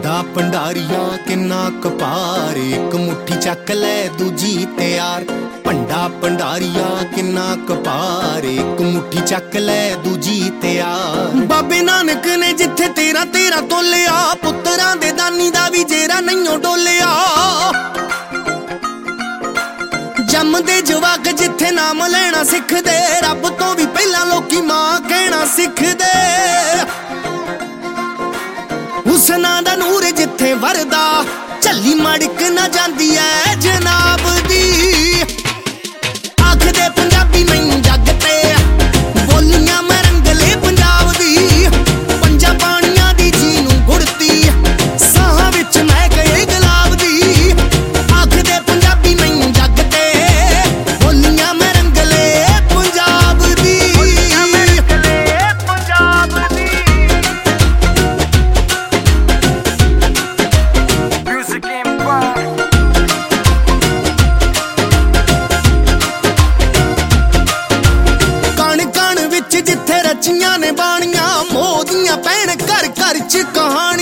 ਭੰਡਾ ਭੰਡਾਰੀਆ ਕਿੰਨਾ ਕਪਾਰ, ਇੱਕ ਮੁੱਠੀ ਚੱਕ ਲੈ ਦੂਜੀ ਤਿਆਰ। ਭੰਡਾ ਭੰਡਾਰੀਆ ਕਿੰਨਾ ਕਪਾਰ, ਇੱਕ ਮੁੱਠੀ ਚੱਕ ਲੈ ਦੂਜੀ ਤਿਆਰ। ਬਾਬੇ ਨਾਨਕ ਨੇ ਜਿੱਥੇ 13 ਤੋਲਿਆ, ਪੁੱਤਰਾਂ ਦੇ ਦਾਨੀ ਦਾ ਵੀ ਜੇਰਾ ਨਹੀਂਓ ਡੋਲਿਆ। ਜੰਮਦੇ ਜਵਾਕ ਜਿੱਥੇ ਨਾਮ ਲੈਣਾ ਸਿੱਖਦੇ, ਰੱਬ ਤੋਂ ਵੀ ਪਹਿਲਾਂ ਲੋਕੀ ਮਾਂ ਕਹਿਣਾ ਸਿੱਖਦੇ। ਹੁਸਨਾਂ ਦਾ ਨੂਰ ਜਿੱਥੇ ਵਰਦਾ, ਝੱਲੀ ਮੜਕ ਨਾ ਜਾਂਦੀ ਐ ਜਨਾਬ ਦੀ। ਆਖਦੇ ਪੰਜਾਬੀ ਮੈਨੂੰ ਜੱਗ ਤੇ, ਬੋਲੀਆਂ ਮੈਂ ਰੰਗਲੇ ਪੰਜਾਬ ਦੀ। ਪੰਜਾਂ ਪਾਣੀਆਂ ਦੀ ਜੀ ਨੂੰ ਗੁੜਤੀ, ਸਾਹਾਂ ਵਿੱਚ ਮੈਂ ਗਏ ਗੁਲਾਬ ਦੀ। ਆਖਦੇ ਪੰਜਾਬੀ ਮੈਨੂੰ ਜੱਗ ਤੇ, ਬੋਲੀਆਂ ਮੈਂ ਰੰਗਲੇ ਪੰਜਾਬ ਦੀ। ਕਣ ਕਣ ਵਿੱਚ ਜਿੱਥੇ ਰਚੀਆਂ ਨੇ ਬਾਣੀਆਂ, ਮੋਹ ਦੀਆਂ ਪੈਣ ਘਰ ਘਰ ਚ ਕਹਾਣੀ।